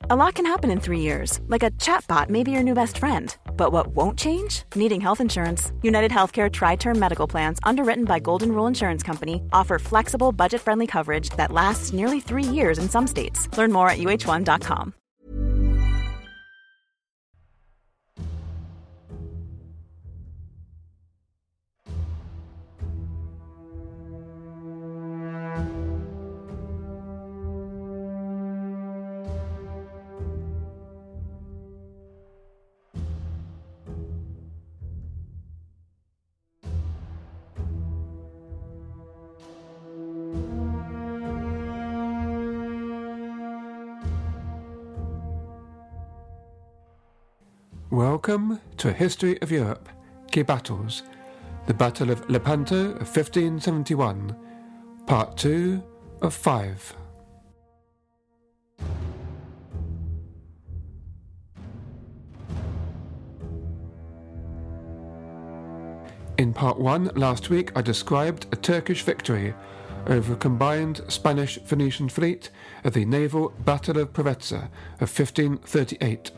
A lot can happen in 3 years, like a chatbot may be your new best friend. But what won't change? Needing health insurance. United Healthcare Tri-Term Medical Plans, underwritten by Golden Rule Insurance Company, offer flexible, budget-friendly coverage that lasts nearly 3 years in some states. Learn more at uh1.com. Welcome to A History of Europe, Key Battles, the Battle of Lepanto of 1571, Part 2 of 5. In Part 1 last week I described a Turkish victory over a combined Spanish-Venetian fleet at the naval Battle of Preveza of 1538.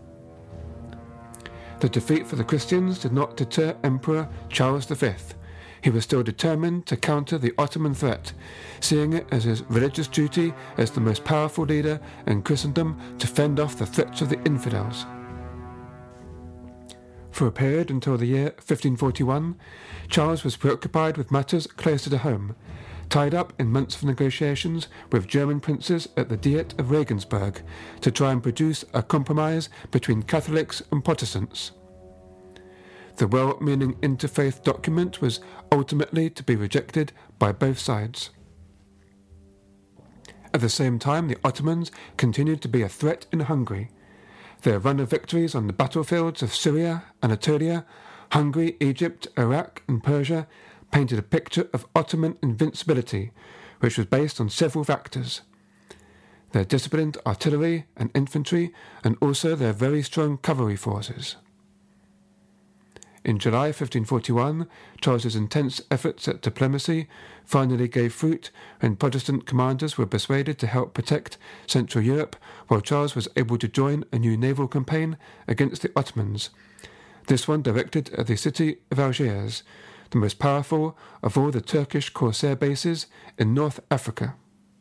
The defeat for the Christians did not deter Emperor Charles V. He was still determined to counter the Ottoman threat, seeing it as his religious duty as the most powerful leader in Christendom to fend off the threats of the infidels. For a period until the year 1541, Charles was preoccupied with matters closer to home, tied up in months of negotiations with German princes at the Diet of Regensburg to try and produce a compromise between Catholics and Protestants. The well-meaning interfaith document was ultimately to be rejected by both sides. At the same time, the Ottomans continued to be a threat in Hungary. Their run of victories on the battlefields of Syria, Anatolia, Hungary, Egypt, Iraq and Persia painted a picture of Ottoman invincibility, which was based on several factors: their disciplined artillery and infantry, and also their very strong cavalry forces. In July 1541, Charles's intense efforts at diplomacy finally gave fruit when Protestant commanders were persuaded to help protect Central Europe, while Charles was able to join a new naval campaign against the Ottomans, this one directed at the city of Algiers, the most powerful of all the Turkish corsair bases in North Africa.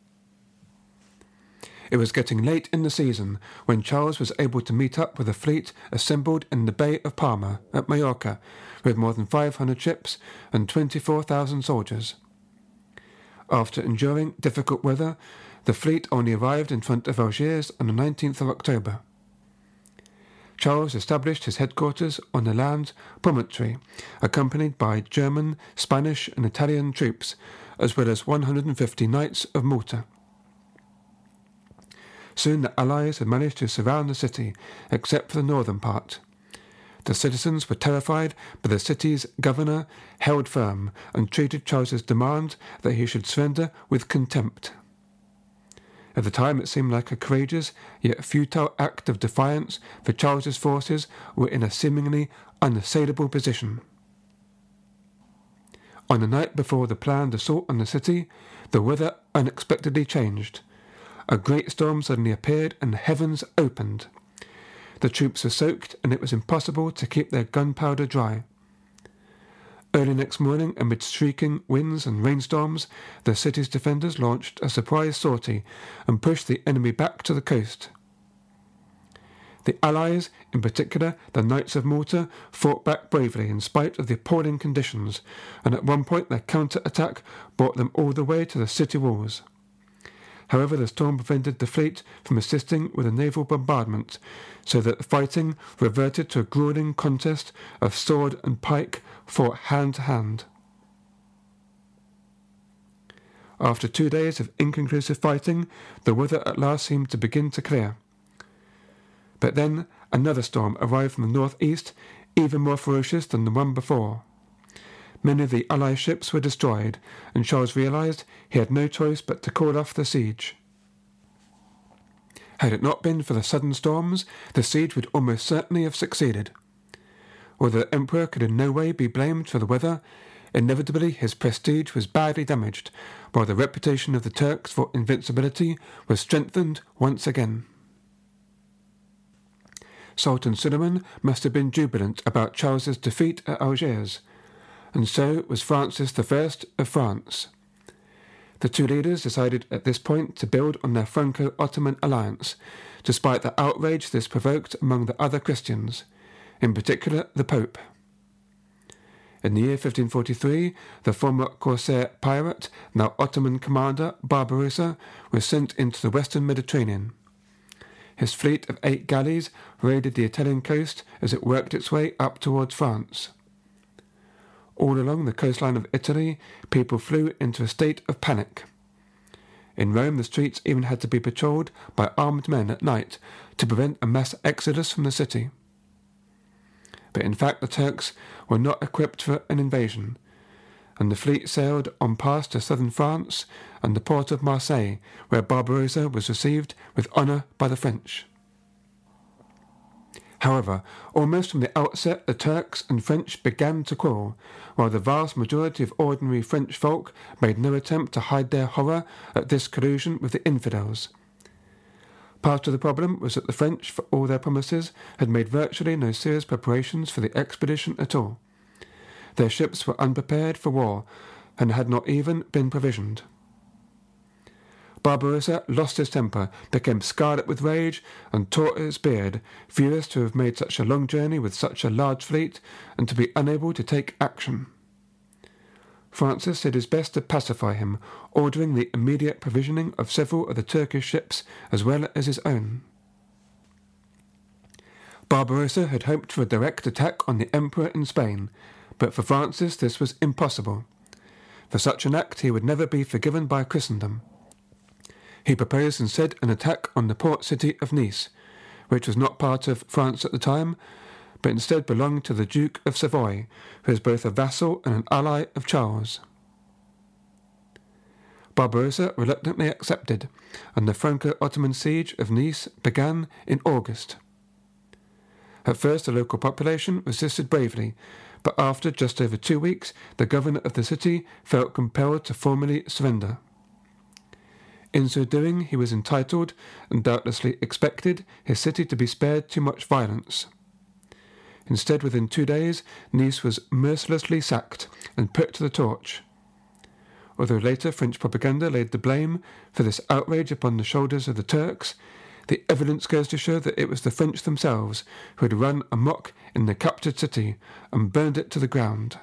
It was getting late in the season when Charles was able to meet up with a fleet assembled in the Bay of Palma at Majorca with more than 500 ships and 24,000 soldiers. After enduring difficult weather, the fleet only arrived in front of Algiers on the 19th of October. Charles established his headquarters on the land promontory, accompanied by German, Spanish and Italian troops, as well as 150 knights of Malta. Soon the Allies had managed to surround the city, except for the northern part. The citizens were terrified, but the city's governor held firm and treated Charles's demand that he should surrender with contempt. At the time it seemed like a courageous yet futile act of defiance, for Charles's forces were in a seemingly unassailable position. On the night before the planned assault on the city, the weather unexpectedly changed. A great storm suddenly appeared and the heavens opened. The troops were soaked and it was impossible to keep their gunpowder dry. Early next morning, amid shrieking winds and rainstorms, the city's defenders launched a surprise sortie and pushed the enemy back to the coast. The Allies, in particular the Knights of Malta, fought back bravely in spite of the appalling conditions, and at one point their counter-attack brought them all the way to the city walls. However, the storm prevented the fleet from assisting with a naval bombardment, so that the fighting reverted to a grueling contest of sword and pike fought hand to hand. After 2 days of inconclusive fighting, the weather at last seemed to begin to clear. But then another storm arrived from the northeast, even more ferocious than the one before. Many of the Allied ships were destroyed, and Charles realized he had no choice but to call off the siege. Had it not been for the sudden storms, the siege would almost certainly have succeeded. Although the Emperor could in no way be blamed for the weather, inevitably his prestige was badly damaged, while the reputation of the Turks for invincibility was strengthened once again. Sultan Suleiman must have been jubilant about Charles's defeat at Algiers, and so was Francis I of France. The two leaders decided at this point to build on their Franco-Ottoman alliance, despite the outrage this provoked among the other Christians, in particular the Pope. In the year 1543, the former Corsair pirate, now Ottoman commander Barbarossa, was sent into the western Mediterranean. His fleet of 8 galleys raided the Italian coast as it worked its way up towards France. All along the coastline of Italy, people flew into a state of panic. In Rome, the streets even had to be patrolled by armed men at night to prevent a mass exodus from the city. But in fact, the Turks were not equipped for an invasion, and the fleet sailed on past to southern France and the port of Marseille, where Barbarossa was received with honour by the French. However, almost from the outset the Turks and French began to quarrel, while the vast majority of ordinary French folk made no attempt to hide their horror at this collusion with the infidels. Part of the problem was that the French, for all their promises, had made virtually no serious preparations for the expedition at all. Their ships were unprepared for war and had not even been provisioned. Barbarossa lost his temper, became scarlet with rage, and tore at his beard, furious to have made such a long journey with such a large fleet, and to be unable to take action. Francis did his best to pacify him, ordering the immediate provisioning of several of the Turkish ships as well as his own. Barbarossa had hoped for a direct attack on the Emperor in Spain, but for Francis this was impossible. For such an act he would never be forgiven by Christendom. He proposed instead an attack on the port city of Nice, which was not part of France at the time, but instead belonged to the Duke of Savoy, who was both a vassal and an ally of Charles. Barbarossa reluctantly accepted, and the Franco-Ottoman siege of Nice began in August. At first the local population resisted bravely, but after just over 2 weeks the governor of the city felt compelled to formally surrender. In so doing, he was entitled, and doubtlessly expected, his city to be spared too much violence. Instead, within 2 days, Nice was mercilessly sacked and put to the torch. Although later French propaganda laid the blame for this outrage upon the shoulders of the Turks, the evidence goes to show that it was the French themselves who had run amok in the captured city and burned it to the ground.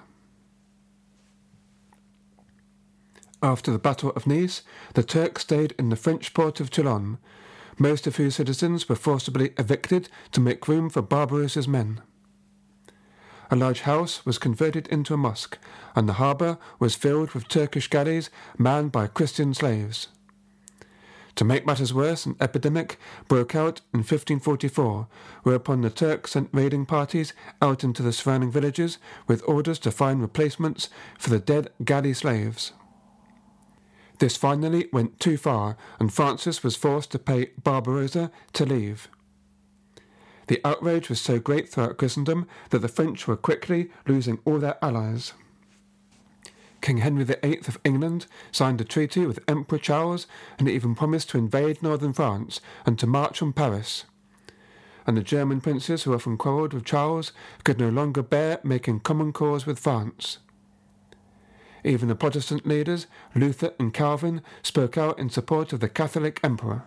After the Battle of Nice, the Turks stayed in the French port of Toulon, most of whose citizens were forcibly evicted to make room for Barbarossa's men. A large house was converted into a mosque, and the harbour was filled with Turkish galleys manned by Christian slaves. To make matters worse, an epidemic broke out in 1544, whereupon the Turks sent raiding parties out into the surrounding villages with orders to find replacements for the dead galley slaves. This finally went too far, and Francis was forced to pay Barbarossa to leave. The outrage was so great throughout Christendom that the French were quickly losing all their allies. King Henry VIII of England signed a treaty with Emperor Charles and even promised to invade northern France and to march on Paris. And the German princes who often quarrelled with Charles could no longer bear making common cause with France. Even the Protestant leaders, Luther and Calvin, spoke out in support of the Catholic emperor.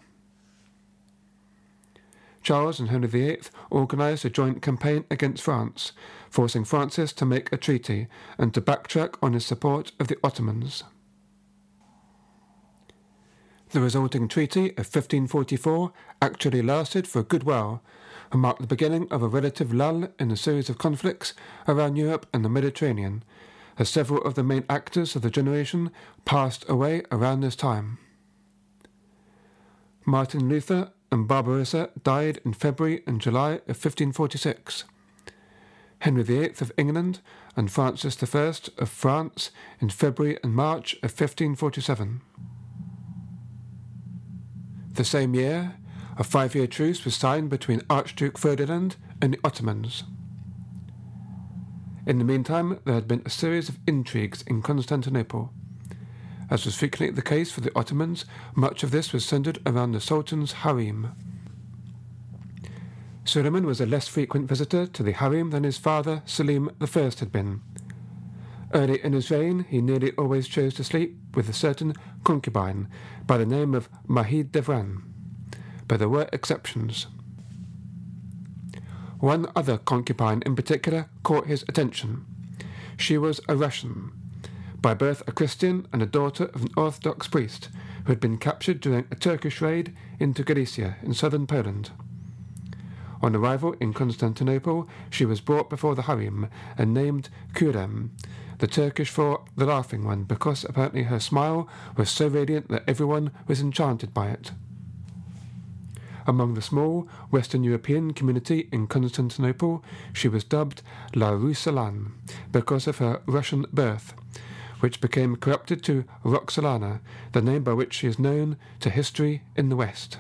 Charles and Henry VIII organised a joint campaign against France, forcing Francis to make a treaty and to backtrack on his support of the Ottomans. The resulting treaty of 1544 actually lasted for a good while and marked the beginning of a relative lull in the series of conflicts around Europe and the Mediterranean, as several of the main actors of the generation passed away around this time. Martin Luther and Barbarossa died in February and July of 1546. Henry VIII of England and Francis I of France in February and March of 1547. The same year, a 5-year truce was signed between Archduke Ferdinand and the Ottomans. In the meantime, there had been a series of intrigues in Constantinople. As was frequently the case for the Ottomans, much of this was centred around the Sultan's harem. Suleiman was a less frequent visitor to the harem than his father Selim I had been. Early in his reign, he nearly always chose to sleep with a certain concubine by the name of Mahid Devran, but there were exceptions. One other concubine in particular caught his attention. She was a Russian, by birth a Christian and a daughter of an Orthodox priest who had been captured during a Turkish raid into Galicia in southern Poland. On arrival in Constantinople, she was brought before the harem and named Kurem, the Turkish for the laughing one, because apparently her smile was so radiant that everyone was enchanted by it. Among the small Western European community in Constantinople, she was dubbed La Rusalane because of her Russian birth, which became corrupted to Roxolana, the name by which she is known to history in the West.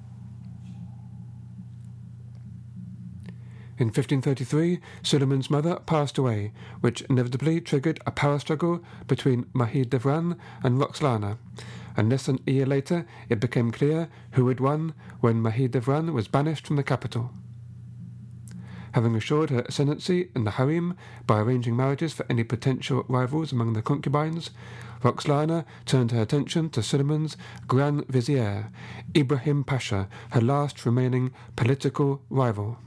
In 1533, Suleiman's mother passed away, which inevitably triggered a power struggle between Mahid Devran and Roxolana, and less than a year later it became clear who had won when Mahid Devran was banished from the capital. Having assured her ascendancy in the harem by arranging marriages for any potential rivals among the concubines, Roxolana turned her attention to Suleiman's Grand Vizier, Ibrahim Pasha, her last remaining political rival.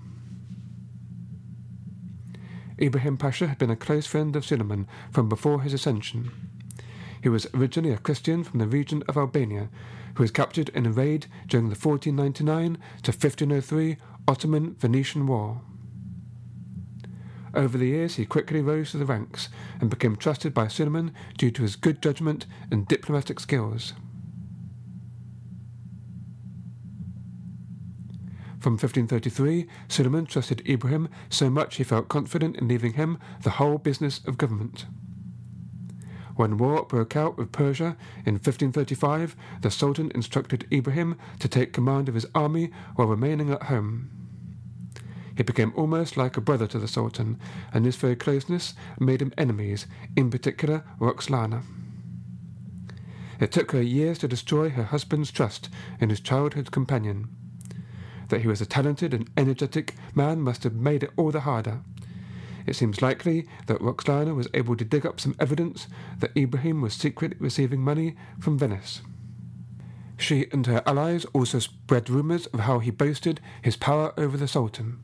Ibrahim Pasha had been a close friend of Suleiman from before his ascension. He was originally a Christian from the region of Albania, who was captured in a raid during the 1499 to 1503 Ottoman-Venetian War. Over the years he quickly rose to the ranks and became trusted by Suleiman due to his good judgment and diplomatic skills. From 1533, Suleiman trusted Ibrahim so much he felt confident in leaving him the whole business of government. When war broke out with Persia in 1535, the Sultan instructed Ibrahim to take command of his army while remaining at home. He became almost like a brother to the Sultan, and this very closeness made him enemies, in particular Roxolana. It took her years to destroy her husband's trust in his childhood companion. That he was a talented and energetic man must have made it all the harder. It seems likely that Roxolana was able to dig up some evidence that Ibrahim was secretly receiving money from Venice. She and her allies also spread rumours of how he boasted his power over the Sultan.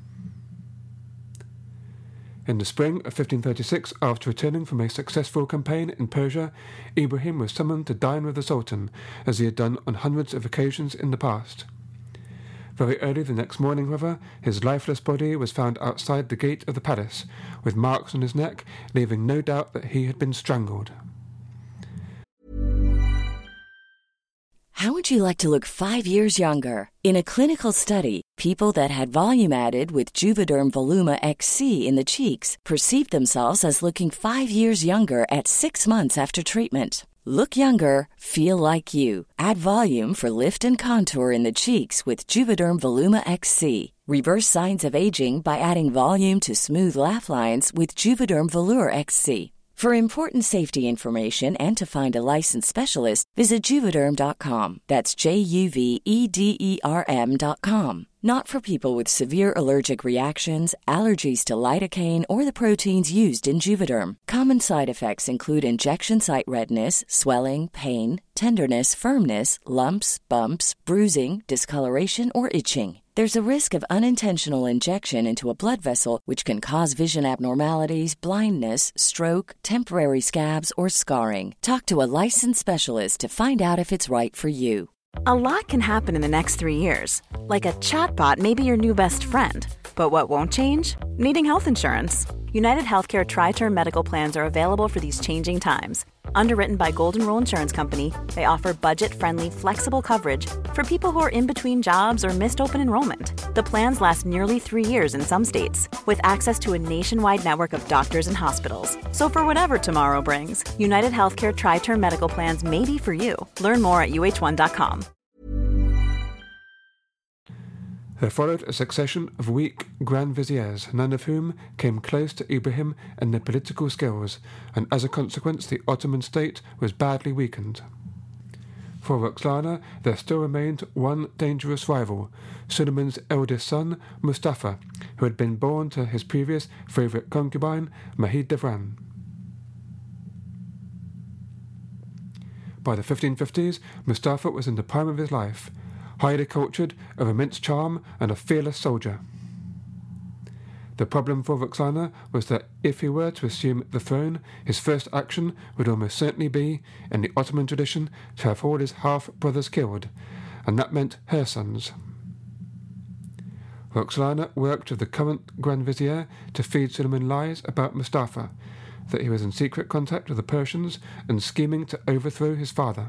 In the spring of 1536, after returning from a successful campaign in Persia, Ibrahim was summoned to dine with the Sultan, as he had done on hundreds of occasions in the past. Very early the next morning, however, his lifeless body was found outside the gate of the palace, with marks on his neck, leaving no doubt that he had been strangled. How would you like to look 5 years younger? In a clinical study, people that had volume added with Juvederm Voluma XC in the cheeks perceived themselves as looking 5 years younger at 6 months after treatment. Look younger, feel like you. Add volume for lift and contour in the cheeks with Juvederm Voluma XC. Reverse signs of aging by adding volume to smooth laugh lines with Juvederm Volure XC. For important safety information and to find a licensed specialist, visit Juvederm.com. That's JUVEDERM.com. Not for people with severe allergic reactions, allergies to lidocaine, or the proteins used in Juvederm. Common side effects include injection site redness, swelling, pain, tenderness, firmness, lumps, bumps, bruising, discoloration, or itching. There's a risk of unintentional injection into a blood vessel, which can cause vision abnormalities, blindness, stroke, temporary scabs, or scarring. Talk to a licensed specialist to find out if it's right for you. A lot can happen in the next 3 years. Like a chatbot may be your new best friend. But what won't change? Needing health insurance. United Healthcare Tri-Term Medical Plans are available for these changing times. Underwritten by Golden Rule Insurance Company, they offer budget-friendly, flexible coverage for people who are in between jobs or missed open enrollment. The plans last nearly 3 years in some states, with access to a nationwide network of doctors and hospitals. So for whatever tomorrow brings, United Healthcare Tri-Term Medical Plans may be for you. Learn more at uh1.com. There followed a succession of weak Grand Viziers, none of whom came close to Ibrahim in their political skills, and as a consequence the Ottoman state was badly weakened. For Roxolana, there still remained one dangerous rival, Suleiman's eldest son, Mustafa, who had been born to his previous favourite concubine, Mahid Devran. By the 1550s, Mustafa was in the prime of his life, highly cultured, of immense charm, and a fearless soldier. The problem for Roxolana was that if he were to assume the throne, his first action would almost certainly be, in the Ottoman tradition, to have all his half-brothers killed, and that meant her sons. Roxolana worked with the current Grand Vizier to feed Suleiman lies about Mustafa, that he was in secret contact with the Persians and scheming to overthrow his father.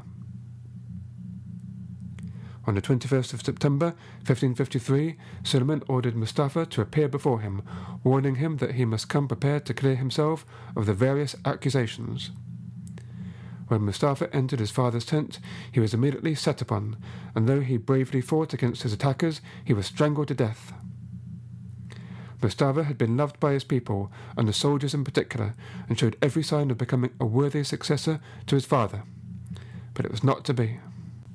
On the 21st of September 1553, Suleiman ordered Mustafa to appear before him, warning him that he must come prepared to clear himself of the various accusations. When Mustafa entered his father's tent, he was immediately set upon, and though he bravely fought against his attackers, he was strangled to death. Mustafa had been loved by his people, and the soldiers in particular, and showed every sign of becoming a worthy successor to his father. But it was not to be.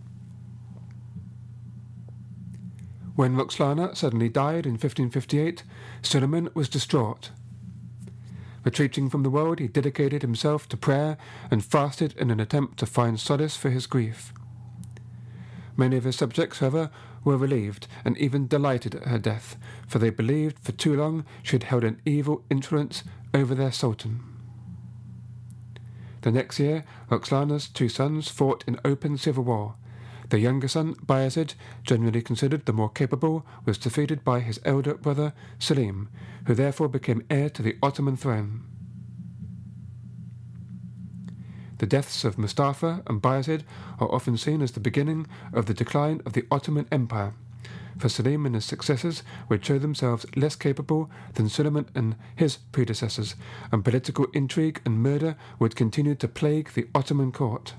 When Roxolana suddenly died in 1558, Suleiman was distraught. Retreating from the world, he dedicated himself to prayer and fasted in an attempt to find solace for his grief. Many of his subjects, however, were relieved and even delighted at her death, for they believed for too long she had held an evil influence over their sultan. The next year, Roxolana's two sons fought in open civil war. The younger son, Bayezid, generally considered the more capable, was defeated by his elder brother, Selim, who therefore became heir to the Ottoman throne. The deaths of Mustafa and Bayezid are often seen as the beginning of the decline of the Ottoman Empire, for Selim and his successors would show themselves less capable than Suleiman and his predecessors, and political intrigue and murder would continue to plague the Ottoman court.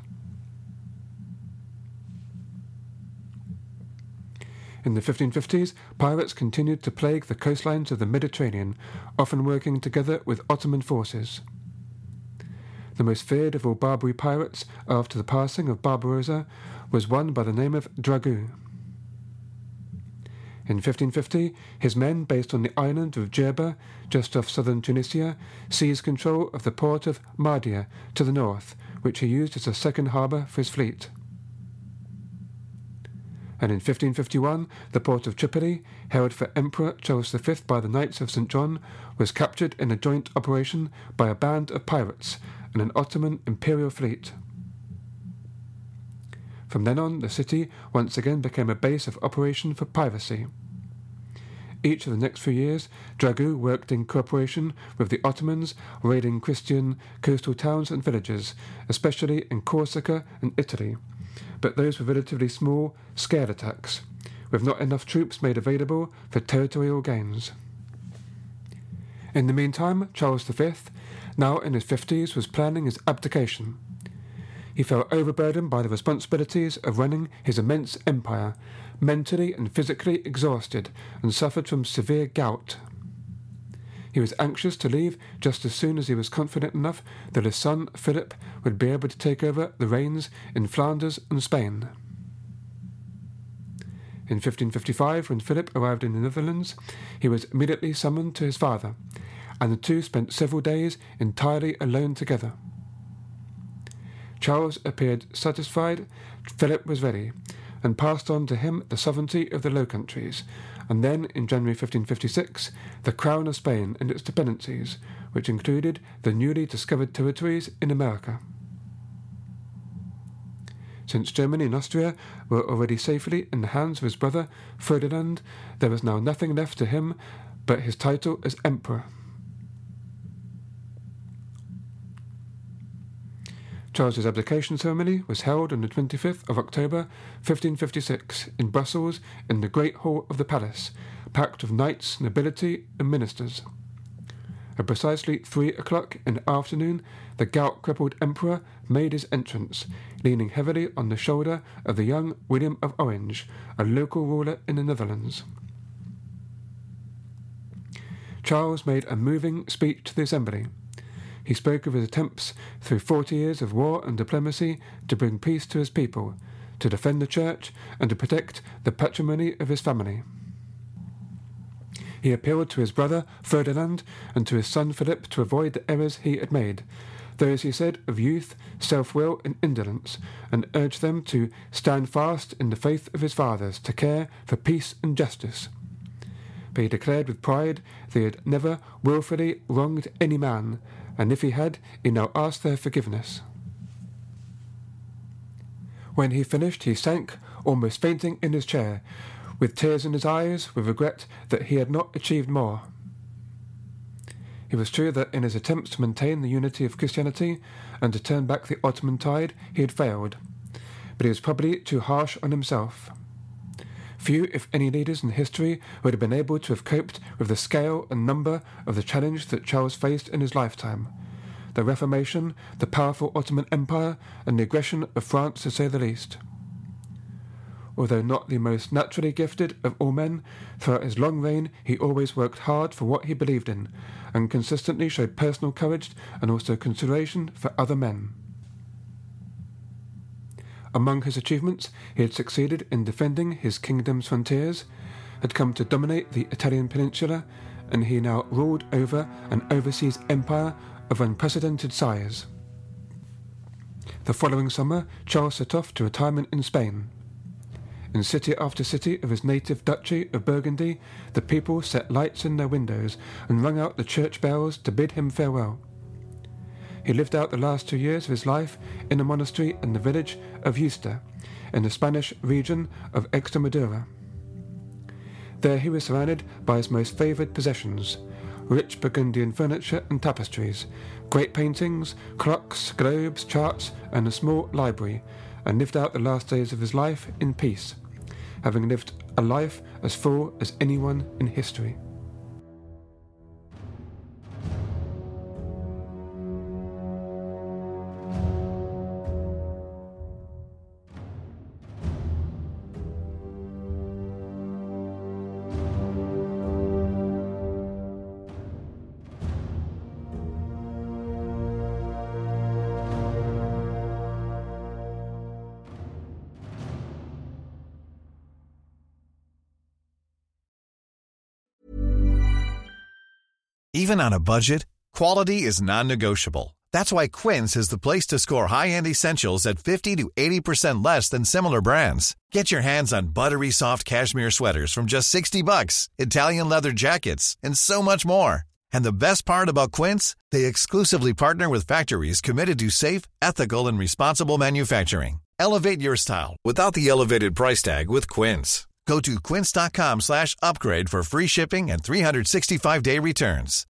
In the 1550s, pirates continued to plague the coastlines of the Mediterranean, often working together with Ottoman forces. The most feared of all Barbary pirates after the passing of Barbarossa was one by the name of Dragou. In 1550, his men, based on the island of Djerba, just off southern Tunisia, seized control of the port of Mahdia to the north, which he used as a second harbour for his fleet. And in 1551, the port of Tripoli, held for Emperor Charles V by the Knights of St. John, was captured in a joint operation by a band of pirates and an Ottoman imperial fleet. From then on, the city once again became a base of operation for piracy. Each of the next few years, Dragou worked in cooperation with the Ottomans, raiding Christian coastal towns and villages, especially in Corsica and Italy, but those were relatively small, scale attacks, with not enough troops made available for territorial gains. In the meantime, Charles V, now in his 50s, was planning his abdication. He felt overburdened by the responsibilities of running his immense empire, mentally and physically exhausted, and suffered from severe gout. He was anxious to leave just as soon as he was confident enough that his son Philip would be able to take over the reins in Flanders and Spain. In 1555, when Philip arrived in the Netherlands, he was immediately summoned to his father, and the two spent several days entirely alone together. Charles appeared satisfied, Philip was ready, and passed on to him the sovereignty of the Low Countries, and then, in January 1556, the crown of Spain and its dependencies, which included the newly discovered territories in America. Since Germany and Austria were already safely in the hands of his brother Ferdinand, there was now nothing left to him but his title as emperor. Charles's abdication ceremony was held on the 25th of October 1556 in Brussels in the Great Hall of the Palace, packed with knights, nobility and ministers. At precisely 3 o'clock in the afternoon, the gout-crippled emperor made his entrance, leaning heavily on the shoulder of the young William of Orange, a local ruler in the Netherlands. Charles made a moving speech to the assembly. He spoke of his attempts through 40 years of war and diplomacy to bring peace to his people, to defend the church and to protect the patrimony of his family. He appealed to his brother Ferdinand and to his son Philip to avoid the errors he had made, those he said of youth, self-will and indolence, and urged them to stand fast in the faith of his fathers, to care for peace and justice. But he declared with pride that he had never wilfully wronged any man, and if he had, he now asked their forgiveness. When he finished, he sank, almost fainting in his chair, with tears in his eyes, with regret that he had not achieved more. It was true that in his attempts to maintain the unity of Christianity and to turn back the Ottoman tide, he had failed, but he was probably too harsh on himself. Few, if any, leaders in history would have been able to have coped with the scale and number of the challenge that Charles faced in his lifetime: the Reformation, the powerful Ottoman Empire, and the aggression of France, to say the least. Although not the most naturally gifted of all men, throughout his long reign he always worked hard for what he believed in, and consistently showed personal courage and also consideration for other men. Among his achievements, he had succeeded in defending his kingdom's frontiers, had come to dominate the Italian peninsula, and he now ruled over an overseas empire of unprecedented size. The following summer, Charles set off to retirement in Spain. In city after city of his native duchy of Burgundy, the people set lights in their windows and rung out the church bells to bid him farewell. He lived out the last 2 years of his life in a monastery in the village of Yusta, in the Spanish region of Extremadura. There he was surrounded by his most favoured possessions: rich Burgundian furniture and tapestries, great paintings, clocks, globes, charts, and a small library, and lived out the last days of his life in peace, having lived a life as full as anyone in history. Even on a budget, quality is non-negotiable. That's why Quince is the place to score high-end essentials at 50 to 80% less than similar brands. Get your hands on buttery soft cashmere sweaters from just $60, Italian leather jackets, and so much more. And the best part about Quince, they exclusively partner with factories committed to safe, ethical, and responsible manufacturing. Elevate your style without the elevated price tag with Quince. Go to quince.com/upgrade for free shipping and 365-day returns.